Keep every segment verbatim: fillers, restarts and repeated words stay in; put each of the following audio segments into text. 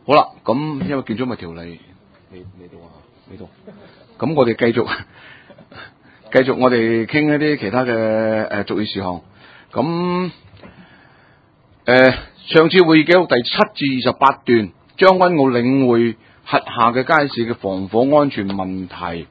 好啦，咁因為建築物條例你你度啊，呢度，咁我哋繼續繼續我哋傾一啲其他嘅誒俗議事項。咁誒、呃、上次會議記錄第七至二十八段，將軍澳領匯轄下嘅街市嘅防火安全問題，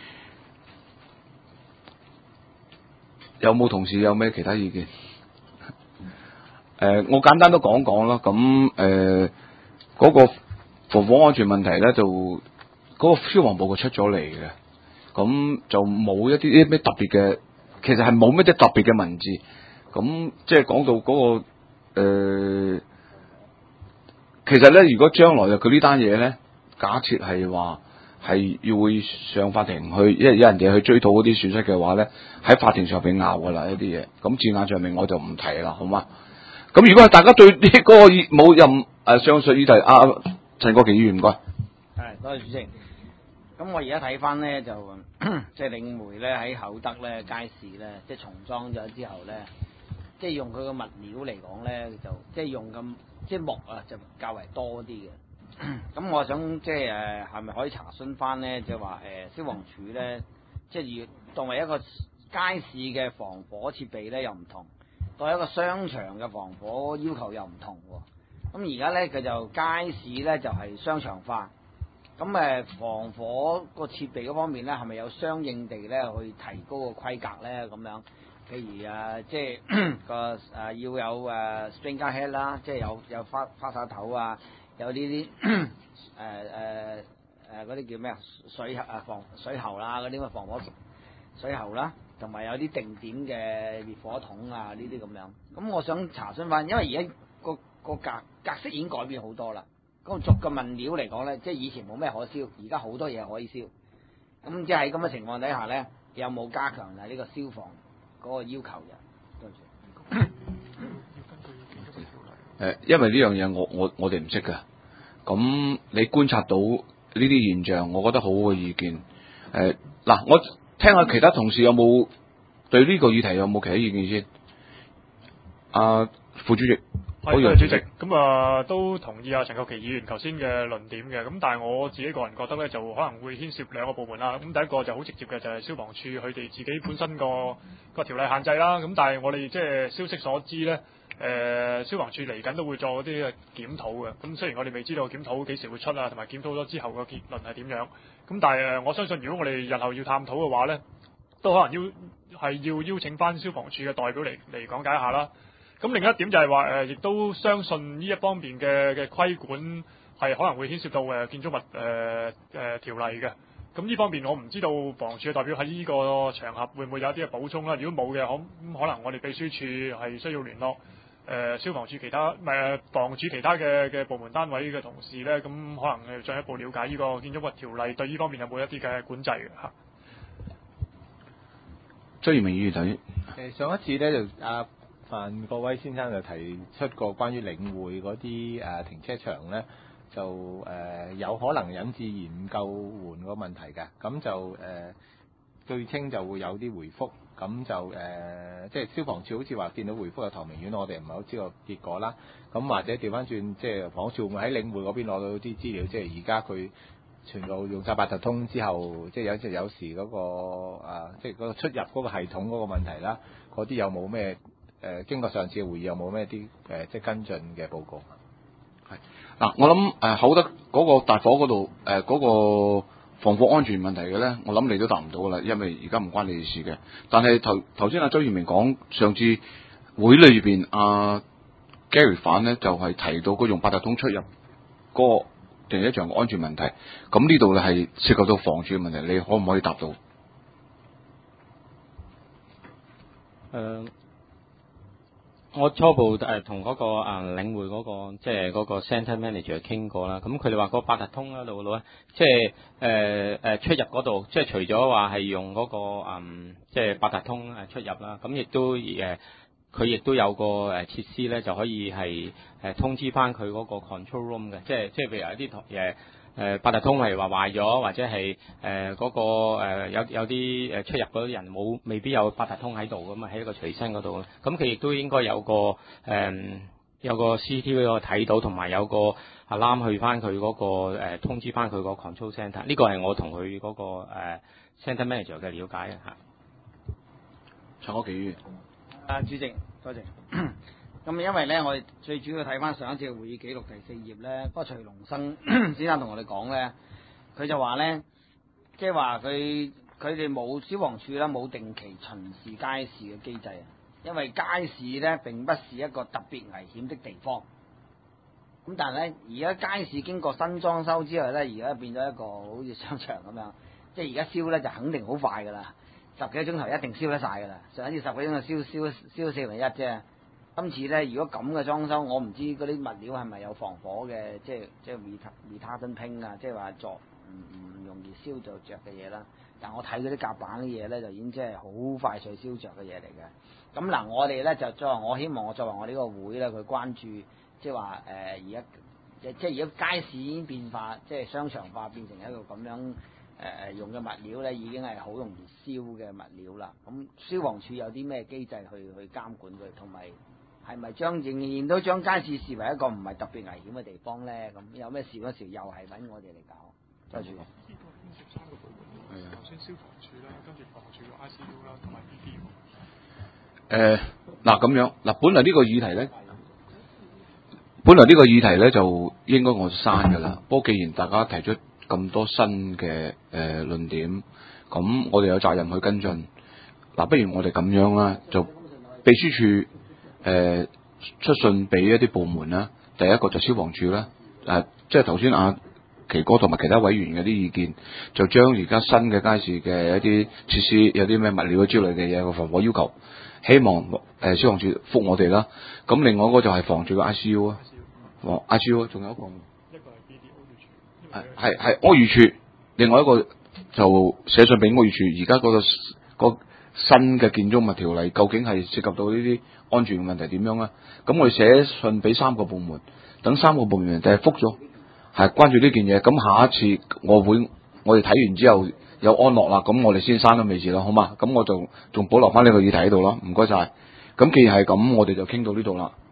有冇同事有咩其他意見？誒、呃，我簡單都講講啦。咁誒嗰個防火安全問題咧，就嗰、嗰個消防部佢出咗嚟嘅，咁就冇一啲啲咩特別嘅，其實係冇咩啲特別嘅文字。咁即係講到嗰、嗰個、呃、其實咧，如果將來佢呢單嘢咧，假設係話係要會上法庭去，因為有人哋去追討嗰啲損失嘅話咧，喺法庭上邊拗噶啦一啲嘢。咁字眼上面我就唔提啦，好嗎？咁如果係大家對呢嗰個冇任誒上述議題，啊陳國旗議員唔該。 係，多謝主席。咁我而家睇翻咧，就即係領匯咧喺厚德咧街市咧，即係重裝咗之後咧，即係用佢個物料嚟講咧，就即係用咁即係木啊，就較為多啲嘅。咁我想即係誒係咪可以查詢翻咧？就話誒消防處咧，即係要當為一個街市嘅防火設備咧，又唔同；當為一個商場嘅防火要求又唔同喎。咁而家咧佢就街市咧就係商場化。咁誒防火個設備嗰方面咧，係咪有相應地咧去提高個規格咧？咁樣，譬如啊，即係個誒要有誒 sprinkler head 啦，即係有有花花灑頭啊，有呢啲誒誒誒嗰啲叫咩啊？水啊防水喉啦，嗰啲咁嘅防火水喉啦，同埋有啲定點嘅滅火筒啊，呢啲咁樣。咁我想查詢翻，因為而家個個格格式已經改變好多啦。咁逐個物料嚟講咧，即係以前冇咩可燒，而家好多嘢可以燒。咁即係喺咁嘅情況底下咧，有冇加強啊呢個消防嗰個要求嘅？對唔住。 誒，因為呢樣嘢我我我哋唔識㗎。咁你觀察到呢啲現象，我覺得好好嘅意見。誒、呃、嗱，我聽下其他同事有冇對呢個議題有冇其他意見先。啊，副主席。 係，多謝主席。咁啊、呃，都同意啊陳國旗議員頭先嘅論點嘅。咁但係我自己個人覺得咧，就可能會牽涉兩個部門啦。咁第一個就好直接嘅，就係消防處佢哋自己本身個個條例限制啦。咁但係我哋即係消息所知咧，誒、呃、消防處嚟緊都會做嗰啲嘅檢討嘅。咁雖然我哋未知道檢討幾時會出啊，同埋檢討咗之後個結論係點樣。咁但係誒，我相信如果我哋日後要探討嘅話咧，都可能要係要邀請翻消防處嘅代表嚟嚟講解一下啦。咁另一點就係話誒，亦都相信呢一方面嘅嘅規管係可能會牽涉到誒建築物誒誒、呃呃、條例嘅。咁呢方面我唔知道房署嘅代表喺呢個場合會唔會有一啲嘅補充啦。如果冇嘅，可可能我哋秘書處係需要聯絡誒、呃、消防處其他唔係房署其他嘅嘅部門單位嘅同事咧，咁可能誒進一步了解呢個建築物條例對呢方面有冇一啲嘅管制嘅嚇。 周賢明議員睇誒上一次咧就阿范國威先生就提出過關於領匯嗰啲誒停車場咧，就誒、呃、有可能引致延誤救援個問題嘅，咁就誒、呃、據稱就會有啲回覆，咁就誒、呃、即係消防處好似話見到回覆有唐明苑，我哋唔係好知個結果啦。咁或者調翻轉，即係房署會喺領匯嗰邊攞到啲資料，即係而家佢全部用晒八達通之後，即係有時有時嗰、嗰個、呃、即係嗰個出入嗰個系統嗰個問題啦，嗰啲有冇咩？誒、呃、經過上次嘅會議有冇咩啲誒即係跟進嘅報告？ 係嗱，我諗誒厚德嗰個大火嗰度誒嗰個防火安全問題嘅咧，我諗你都答唔到噶啦，因為而家唔關你事嘅。但係頭頭先阿周賢明講上次會裏邊阿 Gary 反咧就係、是、提到佢用八達通出入嗰個停車場嘅安全問題，咁呢度咧係涉及到房署嘅問題，你可唔可以答到？誒、 呃。我初步誒同嗰個啊領匯嗰個即係嗰個 centre manager 傾過啦，咁佢哋話個八達通嗰度咧，即係誒誒出入嗰度，即係除咗話係用嗰個嗯即係八達通誒出入啦，咁亦都誒佢亦都有個誒設施咧，就可以係誒通知翻佢嗰個 control room 嘅，即係即係譬如有啲同誒。誒八達通係話壞咗，或者係誒嗰個、呃、有有啲誒出入嗰啲人冇未必有八達通喺度咁啊，喺一個隨身嗰度，咁佢亦都應該有個誒、呃、 有個 C C T V 可以睇到，同埋有個 alarm 去翻佢嗰個、呃、通知翻佢個 control centre。呢個係我同佢嗰個、呃、centre manager 嘅了解嘅嚇。 陳國基啊，主席，多謝。咁因為咧，我哋最主要睇翻上一次嘅會議記錄第四頁咧，嗰個徐龍生先生同我哋講咧，佢就話咧，即係話佢佢哋冇消防處啦，冇定期巡視街市嘅機制啊。因為街市咧並不是一個特別危險的地方。咁但係咧，而家街市經過新裝修之後咧，而家變咗一個好似商場咁樣，即係而家燒咧就肯定好快㗎啦，十幾個鐘頭一定燒得晒㗎啦。上一次十幾個鐘頭燒燒燒四分一啫。今次咧，如果咁嘅裝修，我唔知嗰啲物料係咪有防火嘅，即係即係 retardant paint 啊，即係話作唔唔容易燒就着嘅嘢啦。但我睇嗰啲夾板啲嘢咧，就已經即係好快脆燒着嘅嘢嚟嘅。咁嗱，我哋咧就作為我希望我作為我呢個會咧，佢關注即係話誒而家即即係而家街市已經變化，即係商場化變成一個咁樣誒、呃、用嘅物料咧，已經係好容易燒嘅物料啦。咁消防處有啲咩機制去去監管佢，同埋係咪將仍然都將街市視為一個唔係特別危險嘅地方咧？咁有咩事嗰時又係揾我哋嚟搞，多謝。 呢個牽涉三個部門，頭先消防處啦，跟住房署嘅 I C U 啦，同埋 B D。 誒嗱咁樣嗱，本來呢個議題咧，本來呢個議題咧就應該我刪㗎啦。不過既然大家提出咁多新嘅誒、呃、論點，咁我哋有責任去跟進。嗱，不如我哋咁樣啦，就秘書處誒、呃、出信俾一啲部門啦。第一個就消防處啦，誒、呃、即係頭先阿奇哥同埋其他委員嘅啲意見，就將而家新嘅街市嘅一啲設施有啲咩物料之類嘅嘢個防火要求。希望誒、呃、消防處覆我哋啦，咁另外一個就係防住個 I C U 啊，防 I C U 仲有一個， 一個係 B D 屋宇署， 係係係屋宇署，另外一個就寫信俾屋宇署，而家嗰個、嗰個新嘅建築物條例究竟係涉及到呢啲安全嘅問題點樣啊？咁我哋寫信俾三個部門，等三個部門就係覆咗，係關注呢件嘢。咁下一次我會我哋睇完之後。有安樂啦，咁我哋先生都未事啦，好嘛？咁我就仲保留翻呢個議題喺度咯，唔該晒。咁既然係咁，我哋就傾到呢度啦。